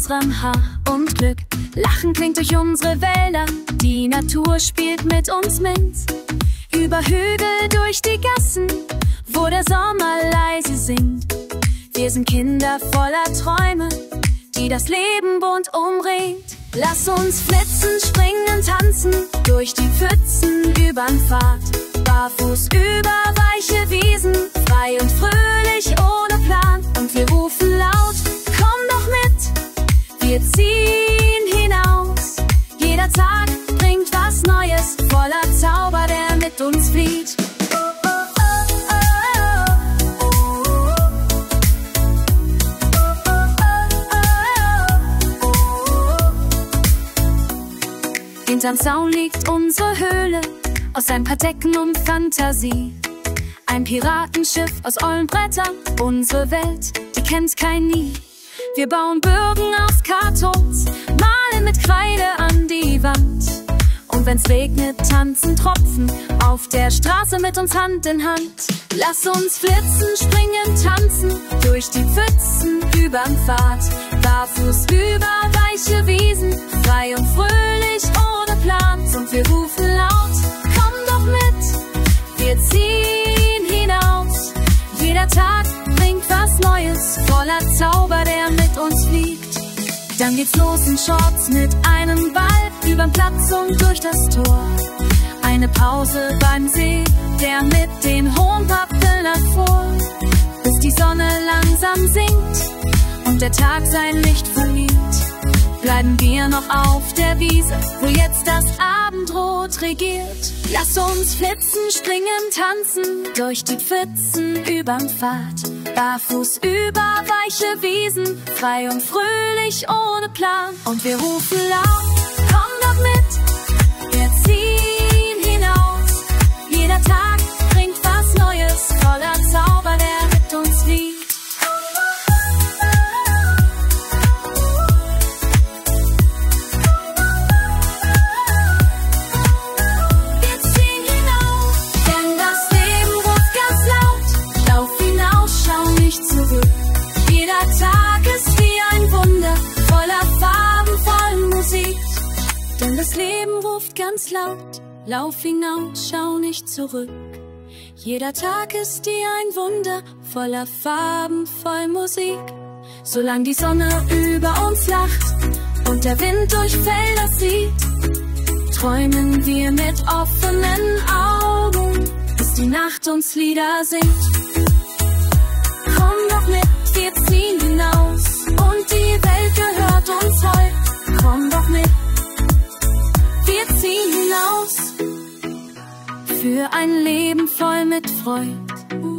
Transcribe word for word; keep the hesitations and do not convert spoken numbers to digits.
unserem Haar und Glück. Lachen klingt durch unsere Wälder, die Natur spielt mit uns mit. Über Hügel, durch die Gassen, wo der Sommer leise singt. Wir sind Kinder voller Träume, die das Leben bunt umringt. Lass uns flitzen, springen, tanzen, durch die Pfützen übern Pfad. Barfuß über weiche Wiesen, frei und fröhlich ohne Plan. Und wir rufen laut, komm doch mit, wir ziehen hinaus. Jeder Tag bringt was Neues, voller Zauber, der mit uns flieht. Hinterm Zaun liegt unsere Höhle, aus ein paar Decken und Fantasie. Ein Piratenschiff aus ollen Brettern, unsere Welt, die kennt kein Nie. Wir bauen Bürgen aus Kartons, malen mit Kreide an die Wand. Und wenn's regnet, tanzen Tropfen auf der Straße mit uns Hand in Hand. Lass uns flitzen, springen, tanzen, durch die Pfützen übern Pfad. Barfuß über weiche Wiesen, frei und fröhlich ohne Plan. Und wir rufen laut, komm doch mit, wir ziehen hinaus. Jeder Tag bringt was Neues, voller Zauber, der mit uns fliegt. Dann geht's los in Shorts mit einem Ball, übern Platz und durch das Tor. Eine Pause beim See, der mit den hohen Pappeln davor. Bis die Sonne langsam sinkt und der Tag sein Licht verliert. Bleiben wir noch auf der Wiese, wo jetzt das Abendrot regiert. Lass uns flitzen, springen, tanzen, durch die Pfützen übern Pfad. Barfuß über weiche Wiesen, frei und fröhlich ohne Plan. Und wir rufen laut, komm doch mit, wir ziehen hinaus. Jeder Tag bringt was Neues, voller Zauber, der mit uns liegt. Das Leben ruft ganz laut, lauf hinaus, schau nicht zurück. Jeder Tag ist dir ein Wunder, voller Farben, voll Musik. Solange die Sonne über uns lacht und der Wind durch Felder zieht, träumen wir mit offenen Augen, bis die Nacht uns Lieder singt. Komm doch mit, wir ziehen hinaus und die Welt gehört uns heute. Komm doch mit, wir ziehen hinaus für ein Leben voll mit Freud.